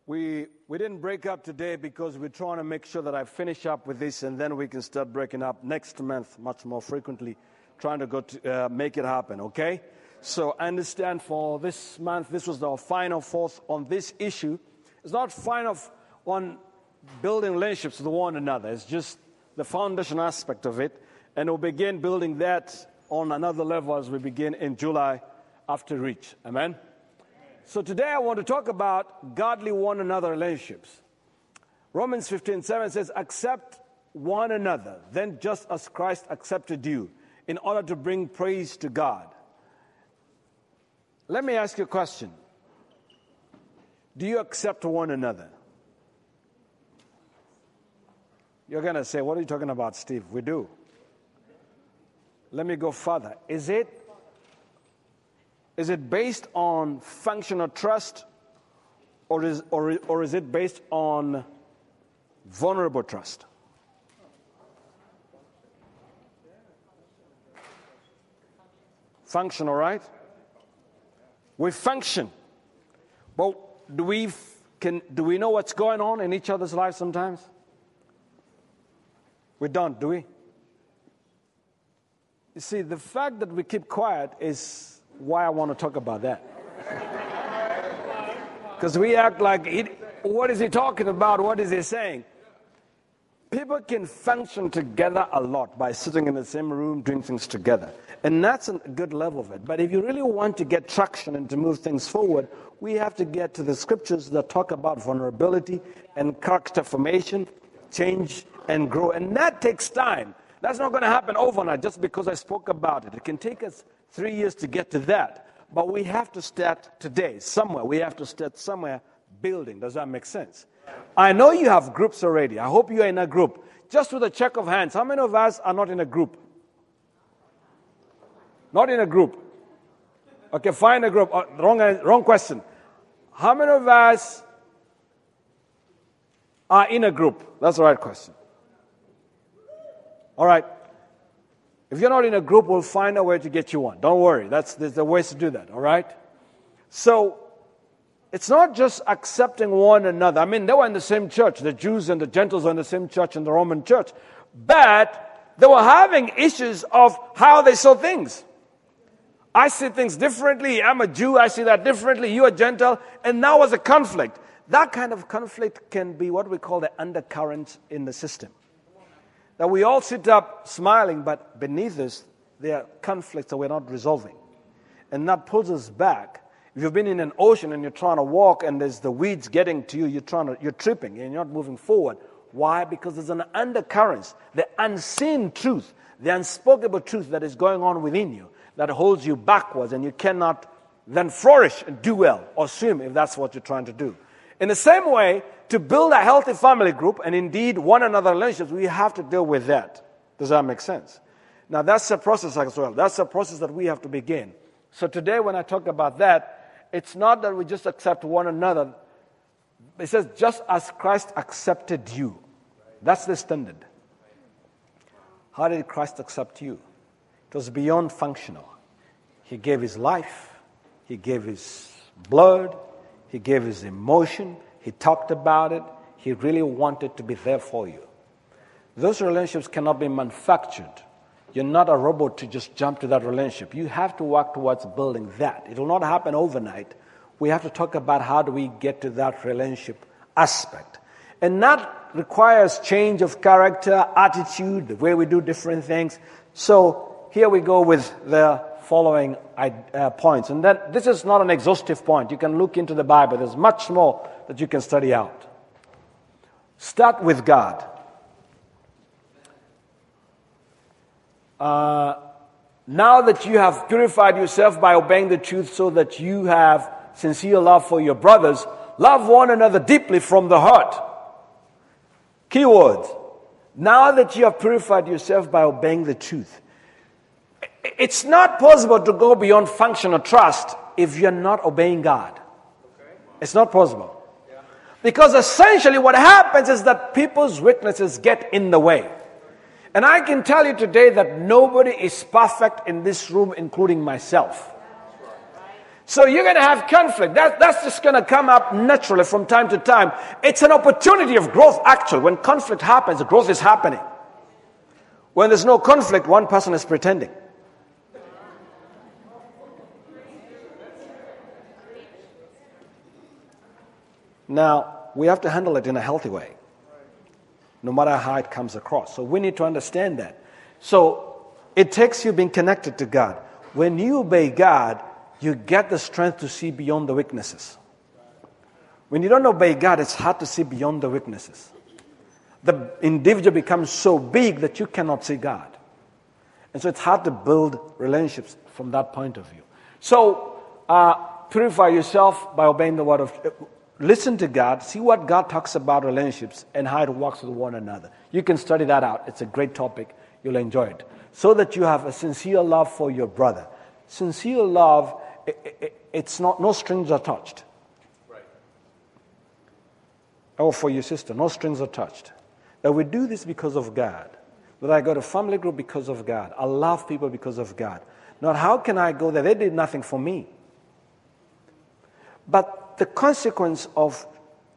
We didn't break up today because we're trying to make sure that I finish up with this and then we can start breaking up next month much more frequently, trying to go to make it happen, okay? So I understand for this month, this was our final fourth on this issue. It's not final on building relationships with one another. It's just the foundation aspect of it. And we'll begin building that on another level as we begin in July after Reach. Amen? So today I want to talk about godly one another relationships. Romans 15:7 says, accept one another, then just as Christ accepted you, in order to bring praise to God. Let me ask you a question. Do you accept one another? You're going to say, what are you talking about, Steve? We do. Let me go further. Is it based on functional trust, or is it based on vulnerable trust? Functional, right? We function, but do we know what's going on in each other's lives sometimes? We don't, do we? You see, the fact that we keep quiet is why I want to talk about that. Because we act like, what is he talking about? What is he saying? People can function together a lot by sitting in the same room, doing things together. And that's a good level of it. But if you really want to get traction and to move things forward, we have to get to the scriptures that talk about vulnerability and character formation, change and grow. And that takes time. That's not going to happen overnight just because I spoke about it. It can take us 3 years to get to that. But we have to start today, somewhere. We have to start somewhere building. Does that make sense? I know you have groups already. I hope you are in a group. Just with a check of hands, how many of us are not in a group? Not in a group. Okay, find a group. Wrong question. How many of us are in a group? That's the right question. All right. If you're not in a group, we'll find a way to get you one. Don't worry. There's the ways to do that. All right. So it's not just accepting one another. I mean, they were in the same church. The Jews and the Gentiles were in the same church in the Roman church. But they were having issues of how they saw things. I see things differently. I'm a Jew. I see that differently. You're a Gentile. And now was a conflict. That kind of conflict can be what we call the undercurrent in the system. That we all sit up smiling, but beneath us, there are conflicts that we're not resolving. And that pulls us back. If you've been in an ocean and you're trying to walk and there's the weeds getting to you, you're tripping and you're not moving forward. Why? Because there's an undercurrent, the unseen truth, the unspoken truth that is going on within you that holds you backwards, and you cannot then flourish and do well or swim if that's what you're trying to do. In the same way, to build a healthy family group and indeed one another relationships, we have to deal with that. Does that make sense? Now that's a process as well. That's a process that we have to begin. So today when I talk about that, it's not that we just accept one another. It says, just as Christ accepted you. That's the standard. How did Christ accept you? It was beyond functional. He gave his life. He gave his blood. He gave his emotion. He talked about it. He really wanted to be there for you. Those relationships cannot be manufactured. You're not a robot to just jump to that relationship. You have to work towards building that. It will not happen overnight. We have to talk about how do we get to that relationship aspect. And that requires change of character, attitude, the way we do different things. So here we go with the following points. And then this is not an exhaustive point. You can look into the Bible. There's much more that you can study out. Start with God. Now that you have purified yourself by obeying the truth so that you have sincere love for your brothers, love one another deeply from the heart. Keywords. Now that you have purified yourself by obeying the truth. It's not possible to go beyond functional trust if you're not obeying God. It's not possible. Because essentially what happens is that people's weaknesses get in the way. And I can tell you today that nobody is perfect in this room, including myself. So you're going to have conflict. That's just going to come up naturally from time to time. It's an opportunity of growth, actually. When conflict happens, growth is happening. When there's no conflict, one person is pretending. Now, we have to handle it in a healthy way, no matter how it comes across. So we need to understand that. So it takes you being connected to God. When you obey God, you get the strength to see beyond the weaknesses. When you don't obey God, it's hard to see beyond the weaknesses. The individual becomes so big that you cannot see God. And so it's hard to build relationships from that point of view. So purify yourself by obeying the word of listen to God, see what God talks about relationships and how it works with one another. You can study that out. It's a great topic. You'll enjoy it. So that you have a sincere love for your brother. Sincere love, it's not, no strings are touched. Right. Or for your sister, no strings are touched. That we do this because of God. That I go to family group because of God. I love people because of God. Not how can I go there? They did nothing for me. But the consequence of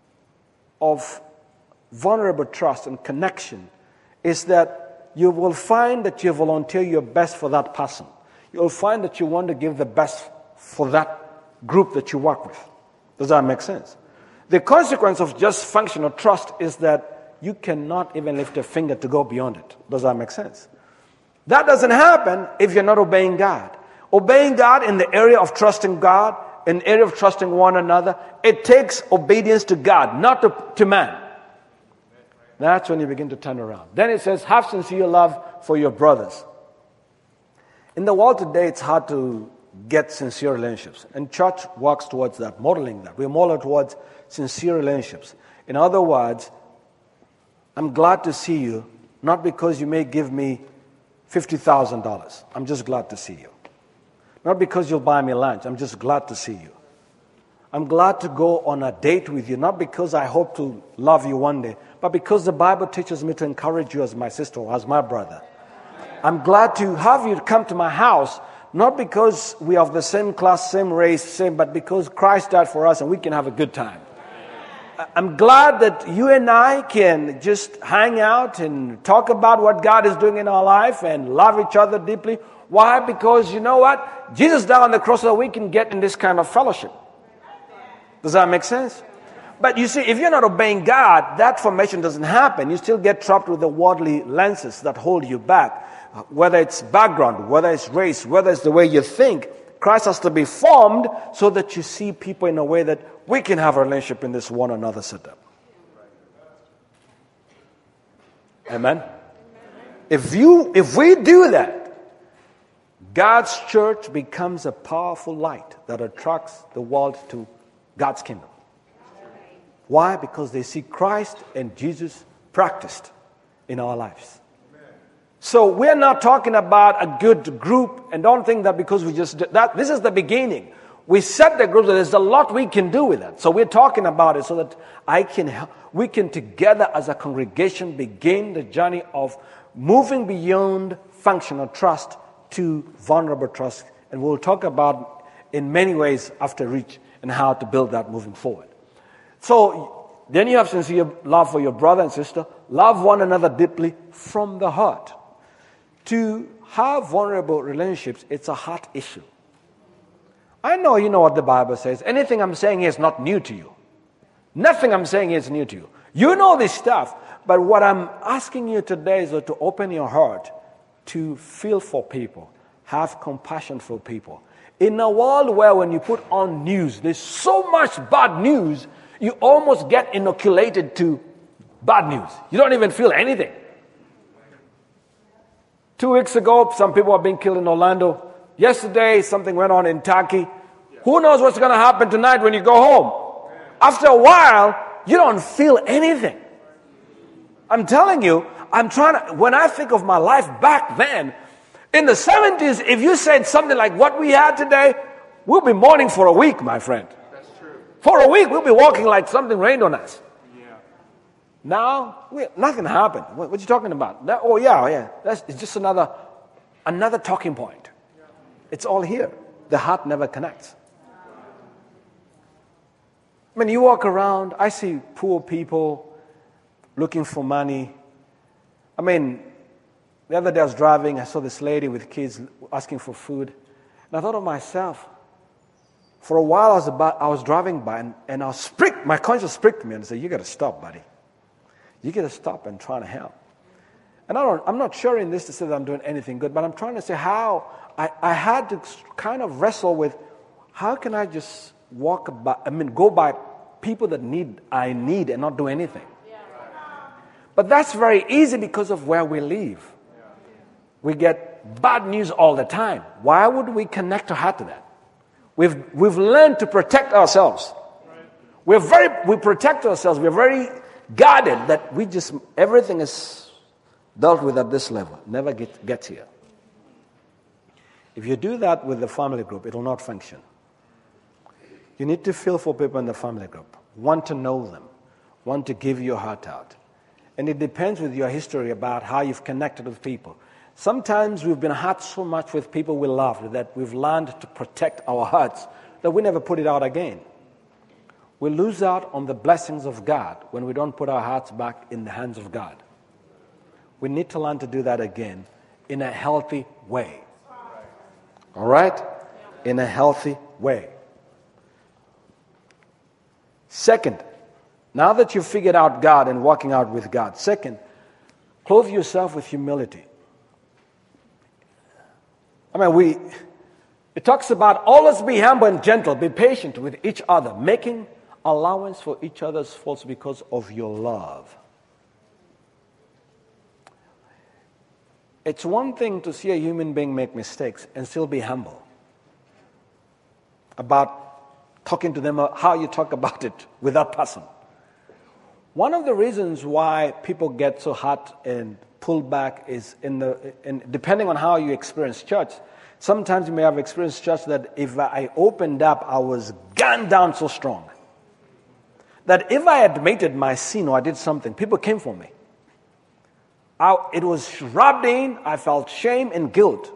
vulnerable trust and connection is that you will find that you volunteer your best for that person. You'll find that you want to give the best for that group that you work with. Does that make sense? The consequence of just functional trust is that you cannot even lift a finger to go beyond it. Does that make sense? That doesn't happen if you're not obeying God. Obeying God in the area of trusting God, in the area of trusting one another, it takes obedience to God, not to man. That's when you begin to turn around. Then it says, have sincere love for your brothers. In the world today, it's hard to get sincere relationships. And church works towards that, modeling that. We model towards sincere relationships. In other words, I'm glad to see you, not because you may give me $50,000. I'm just glad to see you. Not because you'll buy me lunch. I'm just glad to see you. I'm glad to go on a date with you, not because I hope to love you one day, but because the Bible teaches me to encourage you as my sister or as my brother. I'm glad to have you come to my house, not because we are of the same class, same race, but because Christ died for us and we can have a good time. I'm glad that you and I can just hang out and talk about what God is doing in our life and love each other deeply. Why? Because you know what? Jesus died on the cross so that we can get in this kind of fellowship. Does that make sense? But you see, if you're not obeying God, that formation doesn't happen. You still get trapped with the worldly lenses that hold you back. Whether it's background, whether it's race, whether it's the way you think, Christ has to be formed so that you see people in a way that we can have a relationship in this one another setup. Amen? If we do that, God's church becomes a powerful light that attracts the world to God's kingdom. Why? Because they see Christ and Jesus practiced in our lives. So we're not talking about a good group, and don't think that because we just did that. This is the beginning. We set the group, so there's a lot we can do with it. So we're talking about it so that we can together as a congregation begin the journey of moving beyond functional trust to vulnerable trust. And we'll talk about in many ways after Reach and how to build that moving forward. So then you have sincere love for your brother and sister. Love one another deeply from the heart. To have vulnerable relationships, it's a heart issue. I know you know what the Bible says. Anything I'm saying here is not new to you. Nothing I'm saying here is new to you. You know this stuff. But what I'm asking you today is to open your heart to feel for people. Have compassion for people. In a world where when you put on news, there's so much bad news, you almost get inoculated to bad news. You don't even feel anything. 2 weeks ago, some people are being killed in Orlando. Yesterday, something went on in Turkey. Who knows what's going to happen tonight when you go home? After a while, you don't feel anything. I'm telling you, when I think of my life back then, in the 70s, if you said something like what we had today, we'll be mourning for a week, my friend. That's true. For a week, we'll be walking like something rained on us. Yeah. Now, nothing happened. What are you talking about? It's just another talking point. Yeah. It's all here. The heart never connects. I mean, you walk around, I see poor people looking for money. I mean, the other day I was driving, I saw this lady with kids asking for food. And I thought of myself, for a while I was driving by and my conscience pricked me and said, you got to stop, buddy. You got to stop and try to help. And I'm not sharing this to say that I'm doing anything good, but I'm trying to say how I had to kind of wrestle with how can I just go by people that I need and not do anything. But that's very easy because of where we live. We get bad news all the time. Why would we connect our heart to that? We've learned to protect ourselves. We protect ourselves. We're very guarded that everything is dealt with at this level. Never gets here. If you do that with the family group, it will not function. You need to feel for people in the family group. Want to know them. Want to give your heart out. And it depends with your history about how you've connected with people. Sometimes we've been hurt so much with people we loved that we've learned to protect our hearts that we never put it out again. We lose out on the blessings of God when we don't put our hearts back in the hands of God. We need to learn to do that again in a healthy way. All right? In a healthy way. Second, now that you've figured out God and walking out with God, second, clothe yourself with humility. It talks about always be humble and gentle, be patient with each other, making allowance for each other's faults because of your love. It's one thing to see a human being make mistakes and still be humble about talking to them, how you talk about it with that person. One of the reasons why people get so hurt and pulled back is depending on how you experience church. Sometimes you may have experienced church that if I opened up, I was gunned down so strong that if I admitted my sin or I did something, people came for me. It was rubbed in. I felt shame and guilt.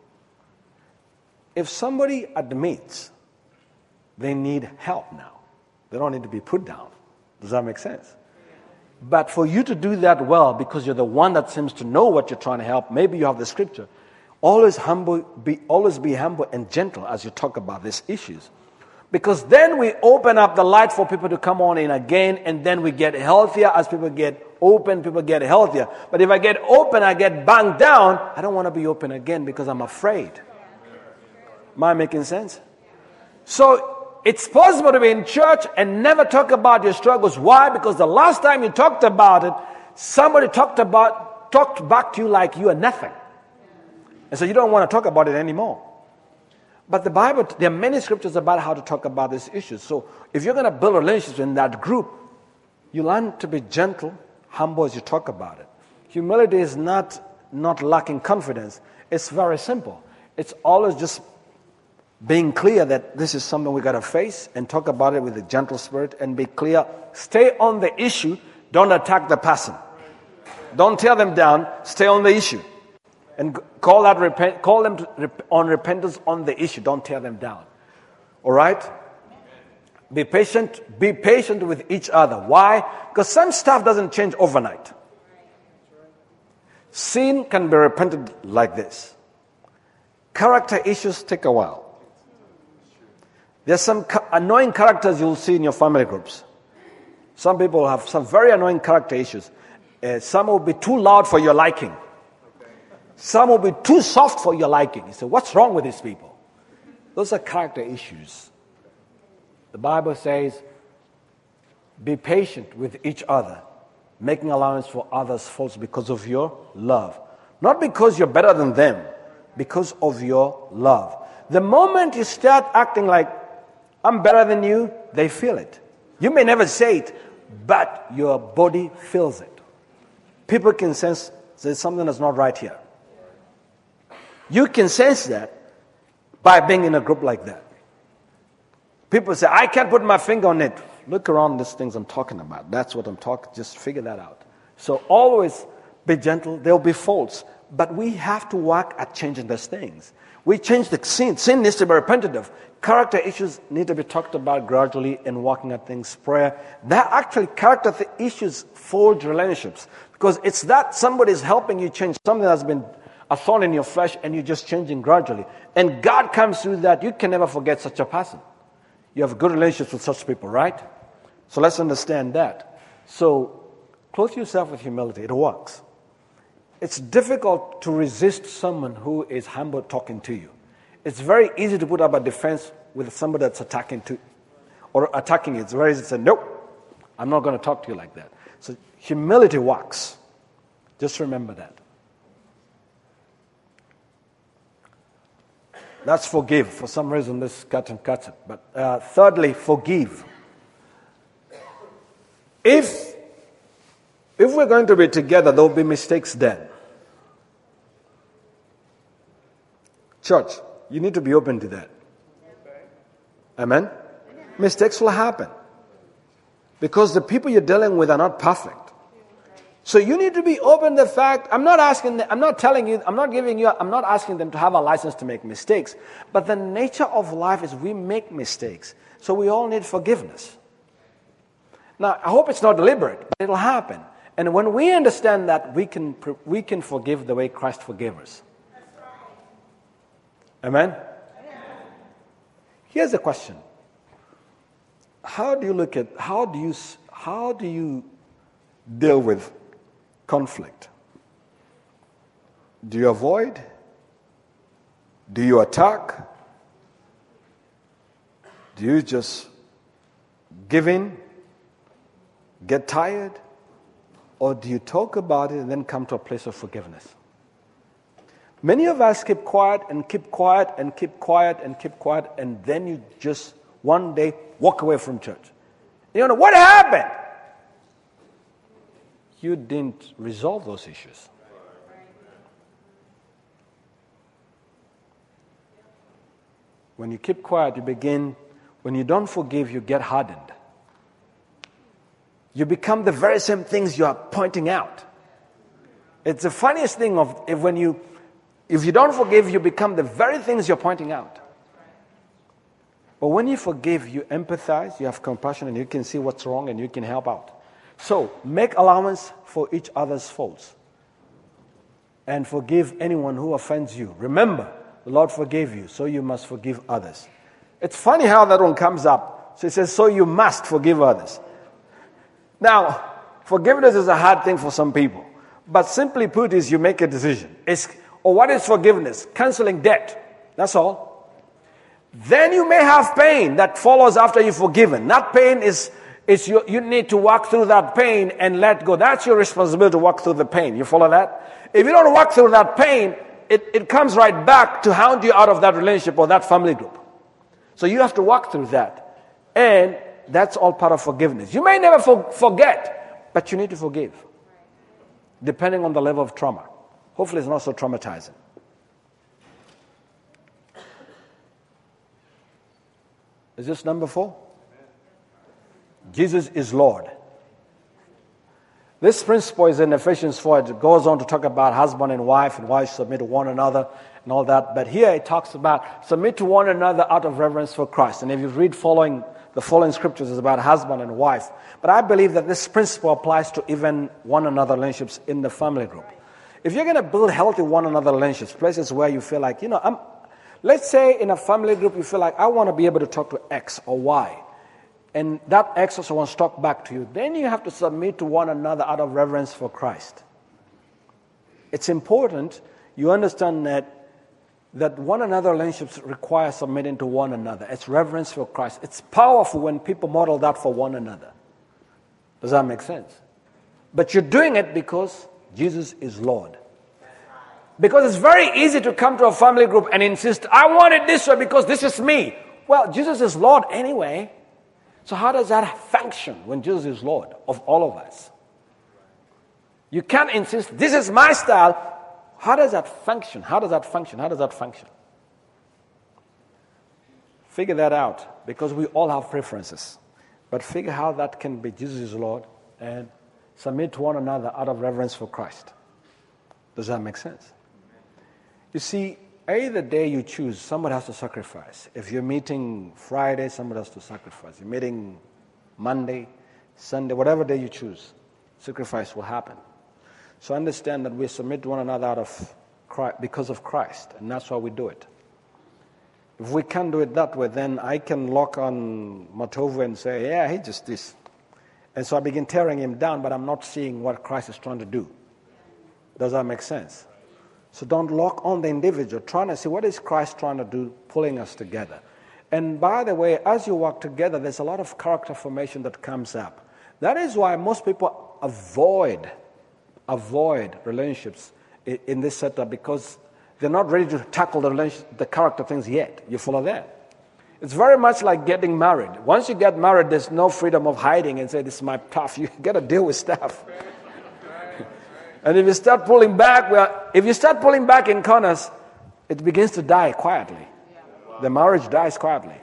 If somebody admits they need help now, they don't need to be put down. Does that make sense? But for you to do that well, because you're the one that seems to know what you're trying to help, maybe you have the scripture. Always be humble and gentle as you talk about these issues. Because then we open up the light for people to come on in again, and then we get healthier. As people get open, people get healthier. But if I get open, I get banged down, I don't want to be open again because I'm afraid. Am I making sense? So it's possible to be in church and never talk about your struggles. Why? Because the last time you talked about it, somebody talked back to you like you are nothing. And so you don't want to talk about it anymore. But the Bible, there are many scriptures about how to talk about these issues. So if you're going to build a relationship in that group, you learn to be gentle, humble as you talk about it. Humility is not lacking confidence. It's very simple. It's always just being clear that this is something we got to face and talk about it with a gentle spirit and be clear. Stay on the issue. Don't attack the person. Don't tear them down. Stay on the issue. And call them on repentance on the issue. Don't tear them down. All right? Be patient. Be patient with each other. Why? Because some stuff doesn't change overnight. Sin can be repented like this. Character issues take a while. There's some annoying characters you'll see in your family groups. Some people have some very annoying character issues. Some will be too loud for your liking. Some will be too soft for your liking. You say, what's wrong with these people? Those are character issues. The Bible says, be patient with each other, making allowance for others' faults because of your love. Not because you're better than them, because of your love. The moment you start acting like, I'm better than you, they feel it. You may never say it, but your body feels it. People can sense there's something that's not right here. You can sense that by being in a group like that. People say, I can't put my finger on it. Look around these things I'm talking about. That's what I'm talking. Just figure that out. So always be gentle. There'll be faults. But we have to work at changing those things. We change the sin. Sin needs to be repented of. Character issues need to be talked about gradually and walking at things, prayer. That actually, character issues forge relationships. Because it's that somebody is helping you change something that's been a thorn in your flesh and you're just changing gradually. And God comes through that. You can never forget such a person. You have good relationships with such people, right? So let's understand that. So clothe yourself with humility. It works. It's difficult to resist someone who is humble talking to you. It's very easy to put up a defense with somebody that's attacking you. It's very easy to say, nope, I'm not going to talk to you like that. So humility works. Just remember that. That's forgive. For some reason, this cuts it. But thirdly, forgive. If we're going to be together, there will be mistakes then. Church, you need to be open to that. Amen? Mistakes will happen. Because the people you're dealing with are not perfect. So you need to be open to the fact, I'm not asking them to have a license to make mistakes. But the nature of life is we make mistakes. So we all need forgiveness. Now, I hope it's not deliberate, but it'll happen. And when we understand that, we can forgive the way Christ forgave us. Amen? Here's a question. How do you deal with conflict? Do you avoid? Do you attack? Do you just give in? Get tired? Or do you talk about it and then come to a place of forgiveness? Many of us keep quiet and keep quiet and keep quiet and keep quiet, and then you just one day walk away from church. You know, what happened? You didn't resolve those issues. When you keep quiet, when you don't forgive, you get hardened. You become the very same things you are pointing out. It's the funniest thing if you don't forgive, you become the very things you're pointing out. But when you forgive, you empathize, you have compassion, and you can see what's wrong and you can help out. So, make allowance for each other's faults. And forgive anyone who offends you. Remember, the Lord forgave you, so you must forgive others. It's funny how that one comes up. So it says, so you must forgive others. Now, forgiveness is a hard thing for some people. But simply put is you make a decision. What is forgiveness? Canceling debt. That's all. Then you may have pain that follows after you've forgiven. That pain is you need to walk through that pain and let go. That's your responsibility to walk through the pain. You follow that? If you don't walk through that pain, it comes right back to hound you out of that relationship or that family group. So you have to walk through that. And that's all part of forgiveness. You may never forget, but you need to forgive. Depending on the level of trauma. Hopefully it's not so traumatizing. Is this number 4? Jesus is Lord. This principle is in Ephesians 4. It goes on to talk about husband and wife submit to one another and all that. But here it talks about submit to one another out of reverence for Christ. And if you read the following scriptures, it's about husband and wife. But I believe that this principle applies to even one another relationships in the family group. If you're going to build healthy one another relationships, places where you feel like, let's say in a family group you feel like, I want to be able to talk to X or Y. And that X also wants to talk back to you. Then you have to submit to one another out of reverence for Christ. It's important you understand that one another relationships require submitting to one another. It's reverence for Christ. It's powerful when people model that for one another. Does that make sense? But you're doing it because Jesus is Lord. Because it's very easy to come to a family group and insist, I want it this way because this is me. Well, Jesus is Lord anyway. So how does that function when Jesus is Lord of all of us? You can't insist, this is my style. How does that function? How does that function? How does that function? Figure that out, because we all have preferences. But figure how that can be Jesus is Lord and submit to one another out of reverence for Christ. Does that make sense? You see, Either day you choose, somebody has to sacrifice. If you're meeting Friday, somebody has to sacrifice. You're meeting Monday, Sunday, whatever day you choose, sacrifice will happen. So understand that we submit to one another out of Christ, because of Christ, and that's why we do it. If we can't do it that way, then I can lock on Matovu and say, yeah, he just this. And so I begin tearing him down, but I'm not seeing what Christ is trying to do. Does that make sense? So don't lock on the individual, trying to see what is Christ trying to do, pulling us together. And by the way, as you work together, there's a lot of character formation that comes up. That is why most people avoid relationships in this setup, because they're not ready to tackle the character things yet. You follow that? It's very much like getting married. Once you get married, there's no freedom of hiding and say, this is my path. You got to deal with stuff. And if you start pulling back, in corners, it begins to die quietly. The marriage dies quietly.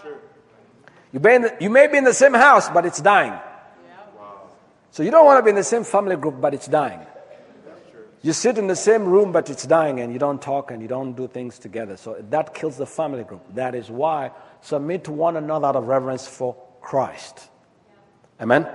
You may be in the same house, but it's dying. So you don't want to be in the same family group, but it's dying. You sit in the same room, but it's dying, and you don't talk and you don't do things together. So that kills the family group. That is why submit to one another out of reverence for Christ. Amen?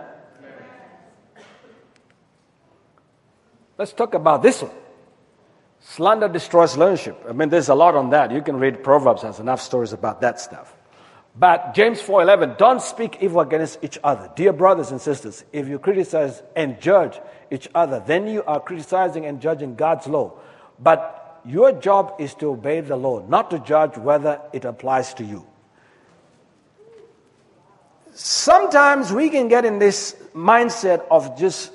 Let's talk about this one. Slander destroys relationship. I mean, there's a lot on that. You can read Proverbs, has enough stories about that stuff. But James 4:11, don't speak evil against each other. Dear brothers and sisters, if you criticize and judge each other, then you are criticizing and judging God's law. But your job is to obey the law, not to judge whether it applies to you. Sometimes we can get in this mindset of just,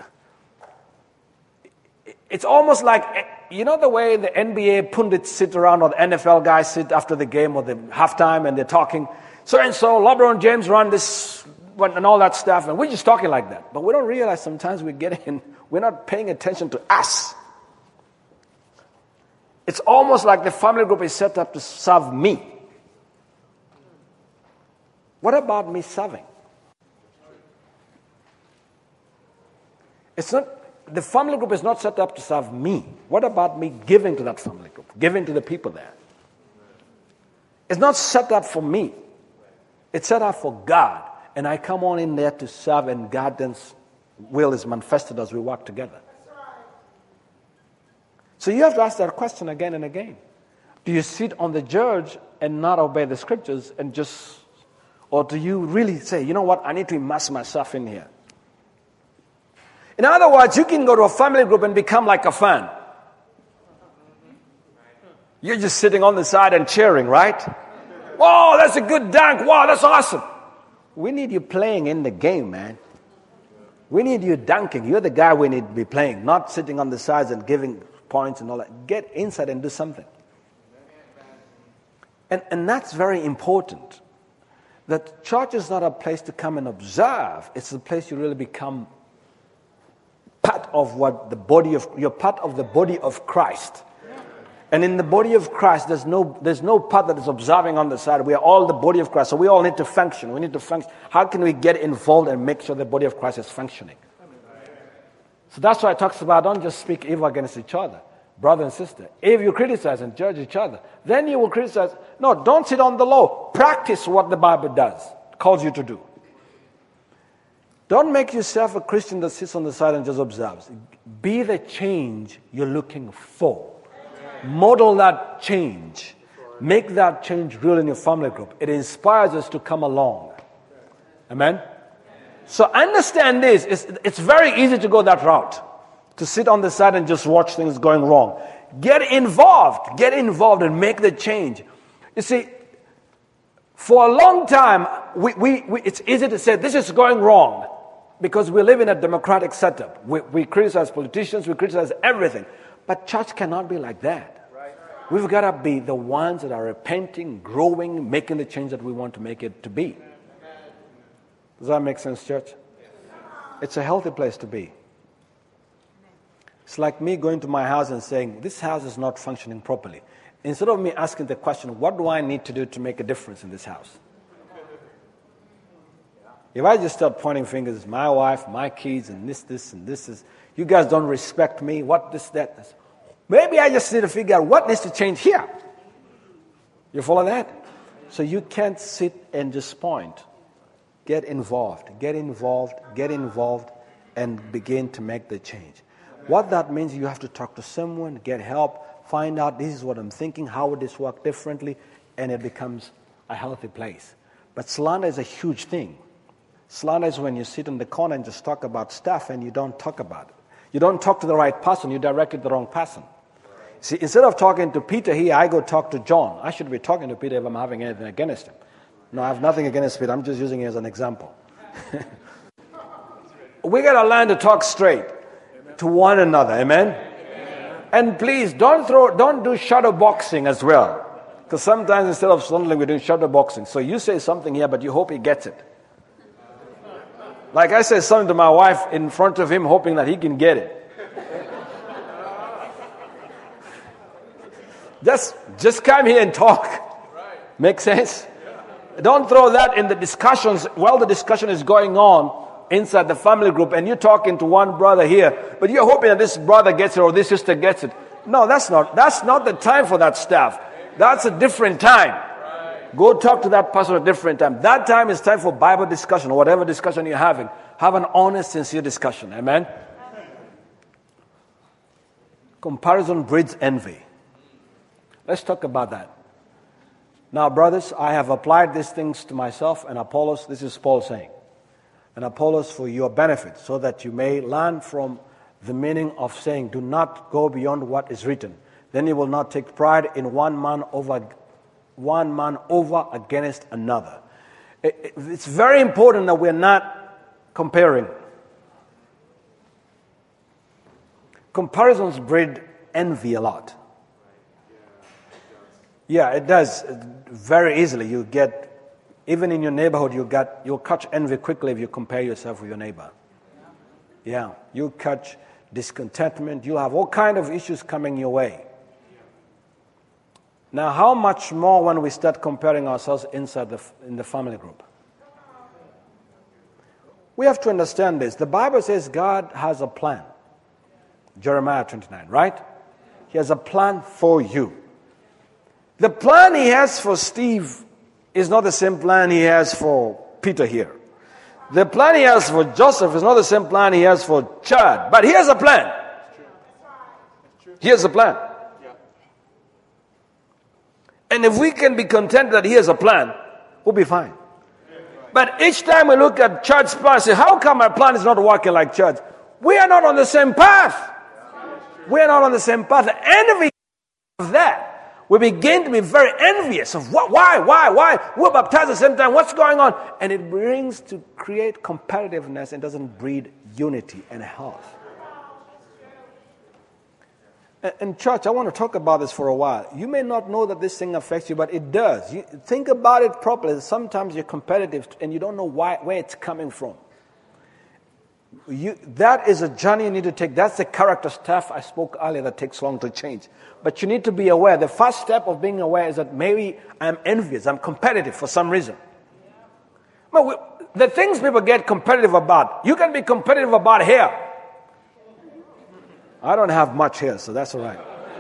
it's almost like, you know the way the NBA pundits sit around or the NFL guys sit after the game or the halftime and they're talking, so-and-so, LeBron James run this and all that stuff, and we're just talking like that. But we don't realize sometimes we're not paying attention to us. It's almost like the family group is set up to serve me. What about me serving? The family group is not set up to serve me. What about me giving to that family group, giving to the people there? It's not set up for me. It's set up for God. And I come on in there to serve, and God's will is manifested as we work together. So you have to ask that question again and again. Do you sit on the judge and not obey the scriptures or do you really say, you know what, I need to immerse myself in here? In other words, you can go to a family group and become like a fan. You're just sitting on the side and cheering, right? Whoa, that's a good dunk. Wow, that's awesome. We need you playing in the game, man. We need you dunking. You're the guy we need to be playing, not sitting on the sides and giving points and all that. Get inside and do something. And that's very important. That church is not a place to come and observe. It's a place you really become part of you're part of the body of Christ. And in the body of Christ, there's no part that is observing on the side. We are all the body of Christ. So we all need to function. We need to function. How can we get involved and make sure the body of Christ is functioning? So that's why it talks about don't just speak evil against each other, brother and sister. If you criticize and judge each other, then you will criticize. No, don't sit on the law. Practice what the Bible calls you to do. Don't make yourself a Christian that sits on the side and just observes. Be the change you're looking for. Model that change. Make that change real in your family group. It inspires us to come along. Amen? So understand this. It's very easy to go that route. To sit on the side and just watch things going wrong. Get involved. Get involved and make the change. You see, for a long time, it's easy to say this is going wrong. Because we live in a democratic setup. We criticize politicians, we criticize everything. But church cannot be like that. We've got to be the ones that are repenting, growing, making the change that we want to make it to be. Does that make sense, church? It's a healthy place to be. It's like me going to my house and saying, this house is not functioning properly. Instead of me asking the question, what do I need to do to make a difference in this house? If I just start pointing fingers, my wife, my kids, and this, and this is, you guys don't respect me, what, this, that. Maybe I just need to figure out what needs to change here. You follow that? So you can't sit and just point. Get involved, and begin to make the change. What that means, you have to talk to someone, get help, find out this is what I'm thinking, how would this work differently, and it becomes a healthy place. But slander is a huge thing. Slander is when you sit in the corner and just talk about stuff and you don't talk about it. You don't talk to the right person, you direct it to the wrong person. See, instead of talking to Peter here, I go talk to John. I should be talking to Peter if I'm having anything against him. No, I have nothing against Peter. I'm just using it as an example. We got to learn to talk straight to one another. Amen? And please, don't do shadow boxing as well. Because sometimes instead of slandering, we're doing shadow boxing. So you say something here, but you hope he gets it. Like I say something to my wife in front of him, hoping that he can get it. Just come here and talk. Make sense? Don't throw that in the discussions while the discussion is going on inside the family group and you're talking to one brother here, but you're hoping that this brother gets it or this sister gets it. No, that's not the time for that stuff. That's a different time. Go talk to that person at a different time. That time is time for Bible discussion or whatever discussion you're having. Have an honest, sincere discussion. Amen? Comparison breeds envy. Let's talk about that. Now, brothers, I have applied these things to myself and Apollos. This is Paul saying. And Apollos for your benefit, so that you may learn from the meaning of saying, do not go beyond what is written. Then you will not take pride in one man over against another. It's very important that we're not comparing. Comparisons breed envy a lot. Yeah, it does. Very easily. You get, even in your neighborhood, you'll catch envy quickly if you compare yourself with your neighbor. Yeah, you'll catch discontentment. You'll have all kinds of issues coming your way. Now, how much more when we start comparing ourselves in the family group? We have to understand this. The Bible says God has a plan. Jeremiah 29, right? He has a plan for you. The plan he has for Steve is not the same plan he has for Peter here. The plan he has for Joseph is not the same plan he has for Chad. But he has a plan. He has a plan. And if we can be content that he has a plan, we'll be fine. But each time we look at Chad's plan, say, how come my plan is not working like Chad's? We are not on the same path. We are not on the same path. The envy of that. We begin to be very envious of why? We're baptized at the same time. What's going on? And it brings to create competitiveness and doesn't breed unity and health. And church, I want to talk about this for a while. You may not know that this thing affects you, but it does. You think about it properly. Sometimes you're competitive and you don't know where it's coming from. That is a journey you need to take. That's the character stuff I spoke earlier that takes long to change. But you need to be aware. The first step of being aware is that maybe I'm envious, I'm competitive for some reason. But the things people get competitive about, you can be competitive about hair. I don't have much hair, so that's all right.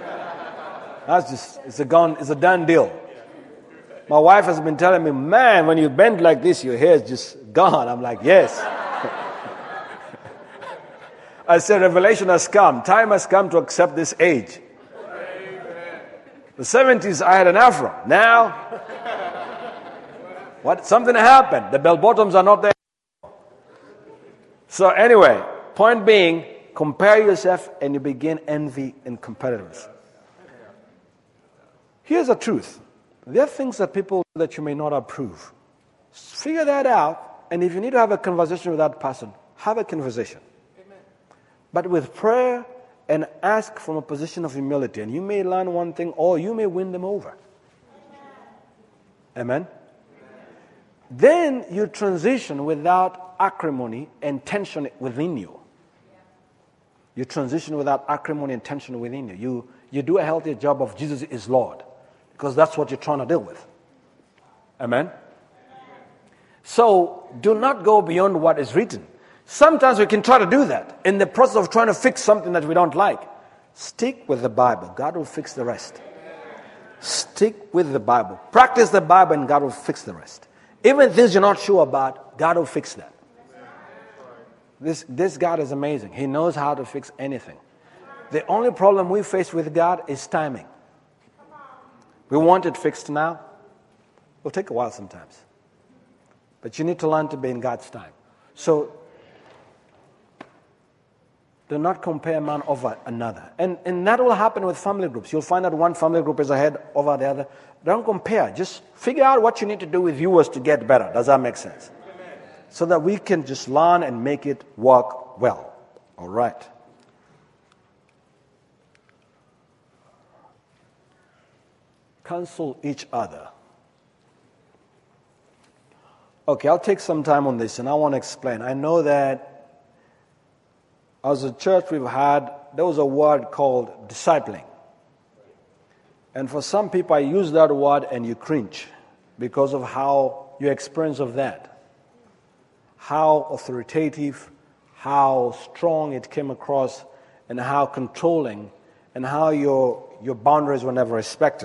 It's a done deal. My wife has been telling me, man, when you bend like this, your hair is just gone. I'm like, yes. I said, revelation has come. Time has come to accept this age. The 70s, I had an afro. Now, something happened. The bell bottoms are not there. So anyway, point being, compare yourself and you begin envy and competitiveness. Here's the truth. There are things that people that you may not approve. Figure that out, and if you need to have a conversation with that person, have a conversation. But with prayer and ask from a position of humility. And you may learn one thing or you may win them over. Amen? Then you transition without acrimony and tension within you. You transition without acrimony and tension within you. You do a healthy job of Jesus is Lord. Because that's what you're trying to deal with. Amen? So do not go beyond what is written. Sometimes we can try to do that in the process of trying to fix something that we don't like. Stick with the Bible. God will fix the rest. Stick with the Bible. Practice the Bible and God will fix the rest. Even things you're not sure about, God will fix that. This God is amazing. He knows how to fix anything. The only problem we face with God is timing. We want it fixed now. It'll take a while sometimes. But you need to learn to be in God's time. So, do not compare man over another. And that will happen with family groups. You'll find that one family group is ahead over the other. Don't compare. Just figure out what you need to do with yours to get better. Does that make sense? So that we can just learn and make it work well. All right. Counsel each other. Okay, I'll take some time on this and I want to explain. I know that as a church there was a word called discipling. And for some people I use that word and you cringe because of how your experience of that. How authoritative, how strong it came across, and how controlling, and how your boundaries were never respected.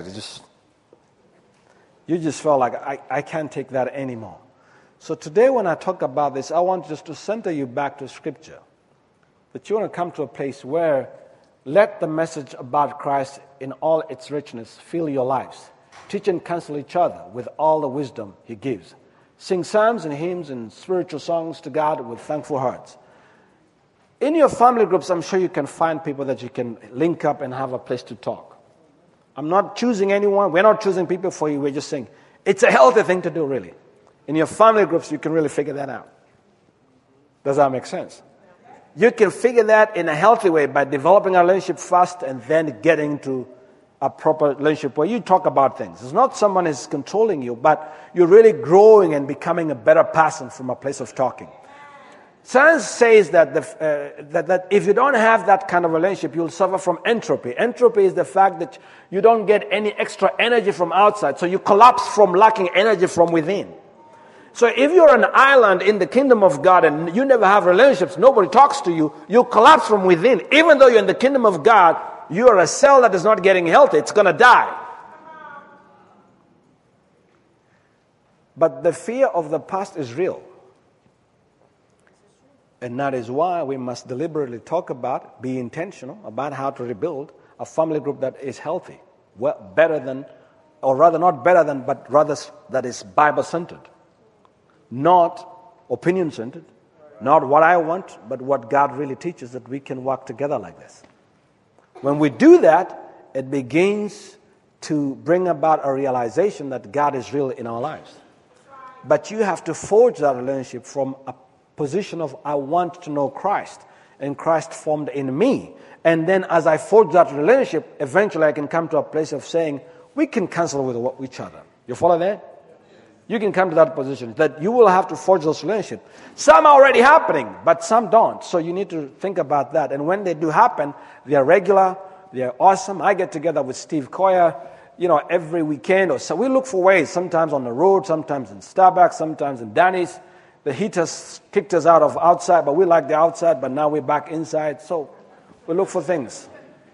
You just felt like, I can't take that anymore. So today when I talk about this, I want just to center you back to Scripture. That you want to come to a place where let the message about Christ in all its richness fill your lives. Teach and counsel each other with all the wisdom He gives. Sing psalms and hymns and spiritual songs to God with thankful hearts. In your family groups, I'm sure you can find people that you can link up and have a place to talk. I'm not choosing anyone. We're not choosing people for you. We're just saying it's a healthy thing to do, really. In your family groups, you can really figure that out. Does that make sense? You can figure that in a healthy way by developing a relationship first and then getting to a proper relationship where you talk about things. It's not someone is controlling you, but you're really growing and becoming a better person from a place of talking. Science says that that if you don't have that kind of relationship, you'll suffer from entropy. Entropy is the fact that you don't get any extra energy from outside, so you collapse from lacking energy from within. So if you're an island in the kingdom of God and you never have relationships, nobody talks to you, you collapse from within. Even though you're in the kingdom of God, you are a cell that is not getting healthy. It's going to die. But the fear of the past is real. And that is why we must deliberately talk about, be intentional about how to rebuild a family group that is healthy. Well, better than, or rather not better than, but rather that is Bible-centered. Not opinion-centered, not what I want, but what God really teaches, that we can work together like this. When we do that, it begins to bring about a realization that God is real in our lives. But you have to forge that relationship from a position of, I want to know Christ, and Christ formed in me. And then as I forge that relationship, eventually I can come to a place of saying, we can counsel with each other. You follow that? You can come to that position that you will have to forge those relationships. Some are already happening, but some don't. So you need to think about that. And when they do happen, they are regular, they are awesome. I get together with Steve Coyer, every weekend. Or so we look for ways, sometimes on the road, sometimes in Starbucks, sometimes in Danny's. The heat has kicked us out of outside, but we like the outside, but now we're back inside. So we look for things.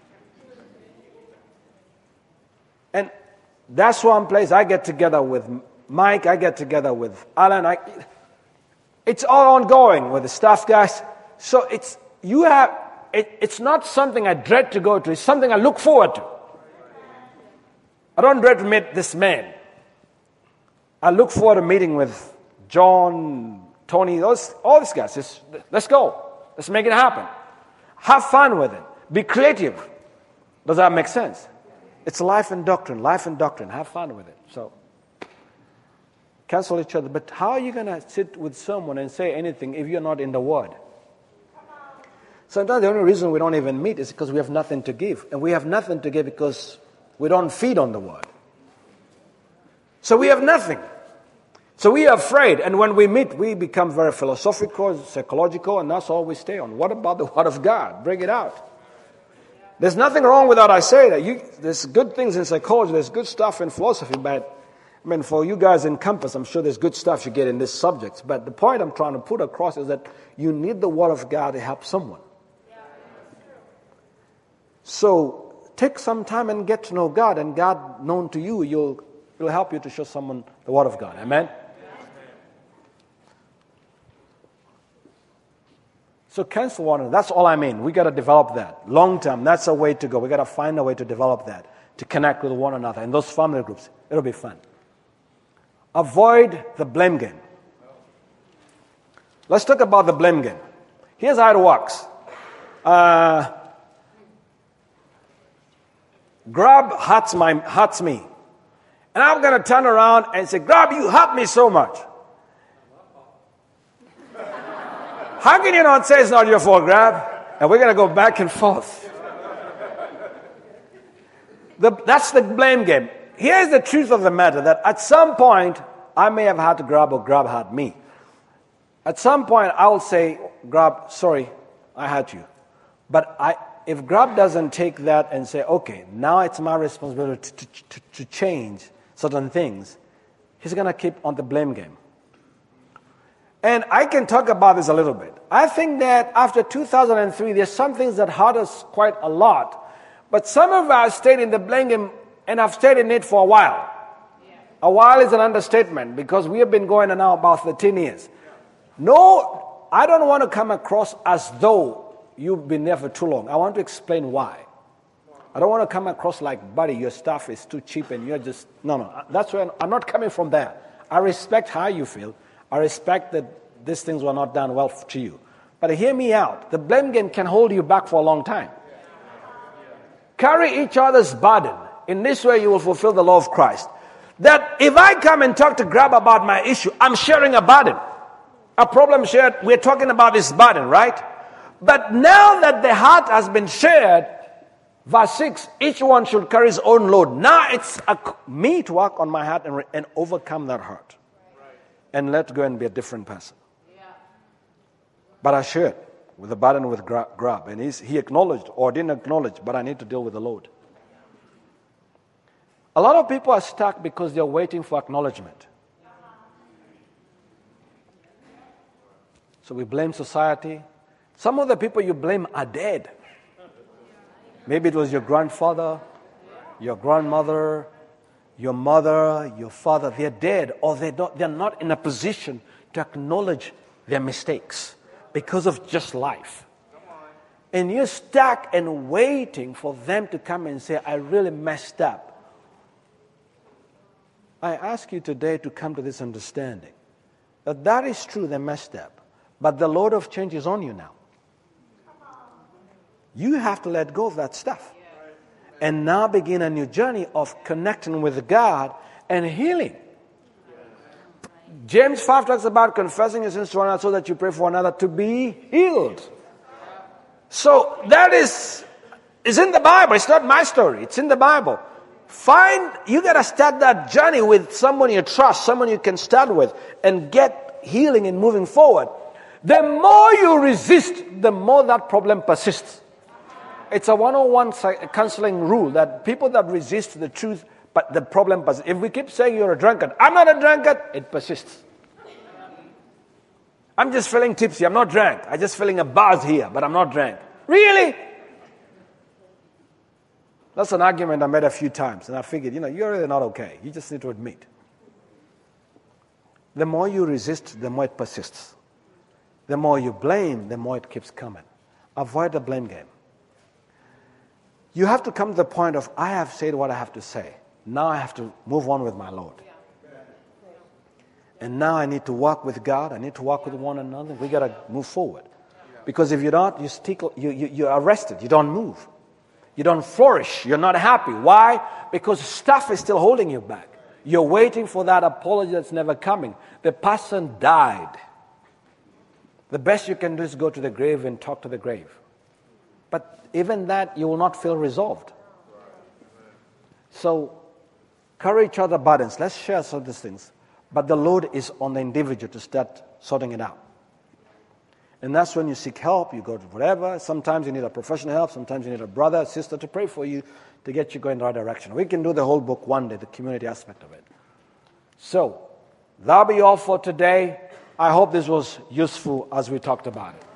And that's one place I get together with Mike, I get together with Alan. It's all ongoing with the staff guys. So it's not something I dread to go to. It's something I look forward to. I don't dread to meet this man. I look forward to meeting with John, Tony, all these guys. Let's go. Let's make it happen. Have fun with it. Be creative. Does that make sense? It's life and doctrine. Life and doctrine. Have fun with it. So cancel each other. But how are you going to sit with someone and say anything if you're not in the Word? Sometimes the only reason we don't even meet is because we have nothing to give. And we have nothing to give because we don't feed on the Word. So we have nothing. So we are afraid. And when we meet, we become very philosophical, psychological, and that's all we stay on. What about the Word of God? Bring it out. There's nothing wrong with that. I say that. There's good things in psychology. There's good stuff in philosophy. But for you guys in Compass, I'm sure there's good stuff you get in this subject. But the point I'm trying to put across is that you need the Word of God to help someone. So take some time and get to know God, and God known to you, it'll help you to show someone the Word of God. Amen? So cancel one another. That's all I mean. We got to develop that. Long term, that's a way to go. We got to find a way to develop that, to connect with one another. In those family groups, it'll be fun. Avoid the blame game. Let's talk about the blame game. Here's how it works. Grab hurts me. And I'm going to turn around and say, Grab, you hurt me so much. How can you not say it's not your fault, Grab? And we're going to go back and forth. That's the blame game. Here's the truth of the matter, that at some point, I may have had to Grab or Grab had me. At some point, I will say, Grab, sorry, I hurt you. But if Grab doesn't take that and say, okay, now it's my responsibility to change certain things, he's going to keep on the blame game. And I can talk about this a little bit. I think that after 2003, there's some things that hurt us quite a lot. But some of us stayed in the blame game and have stayed in it for a while. A while is an understatement because we have been going on now about 13 years. No, I don't want to come across as though you've been there for too long. I want to explain why. I don't want to come across like, buddy, your stuff is too cheap and you're just... No. That's where I'm not coming from there. I respect how you feel. I respect that these things were not done well to you. But hear me out. The blame game can hold you back for a long time. Carry each other's burden. In this way, you will fulfill the law of Christ. That if I come and talk to Grab about my issue, I'm sharing a burden. A problem shared, we're talking about this burden, right? But now that the heart has been shared, verse 6, each one should carry his own load. Now it's me to work on my heart and overcome that hurt. And let go and be a different person. But I shared with the burden with Grab. And he acknowledged or didn't acknowledge, but I need to deal with the load. A lot of people are stuck because they're waiting for acknowledgement. So we blame society. Some of the people you blame are dead. Maybe it was your grandfather, your grandmother, your mother, your father. They're dead, or they're not in a position to acknowledge their mistakes because of just life. And you're stuck and waiting for them to come and say, I really messed up. I ask you today to come to this understanding that is true, they messed up. But the load of change is on you now. You have to let go of that stuff. And now begin a new journey of connecting with God and healing. James 5 talks about confessing your sins to one another so that you pray for one another to be healed. So that is in the Bible. It's not my story. It's in the Bible. You got to start that journey with someone you trust, someone you can start with, and get healing and moving forward. The more you resist, the more that problem persists. It's a 101 counseling rule that people that resist the truth, but the problem persists. If we keep saying you're a drunkard, I'm not a drunkard, it persists. I'm just feeling tipsy, I'm not drunk. I'm just feeling a buzz here, but I'm not drunk. Really? That's an argument I made a few times, and I figured, you're really not okay. You just need to admit. The more you resist, the more it persists. The more you blame, the more it keeps coming. Avoid the blame game. You have to come to the point of, I have said what I have to say. Now I have to move on with my Lord. And now I need to walk with God. I need to walk with one another. We got to move forward. Because if you don't, you're arrested. You don't move. You don't flourish. You're not happy. Why? Because stuff is still holding you back. You're waiting for that apology that's never coming. The person died. The best you can do is go to the grave and talk to the grave. But even that, you will not feel resolved. So, carry each other burdens. Let's share some of these things. But the load is on the individual to start sorting it out. And that's when you seek help, you go to whatever. Sometimes you need a professional help. Sometimes you need a brother, a sister to pray for you to get you going in the right direction. We can do the whole book one day, the community aspect of it. So, that'll be all for today. I hope this was useful as we talked about it.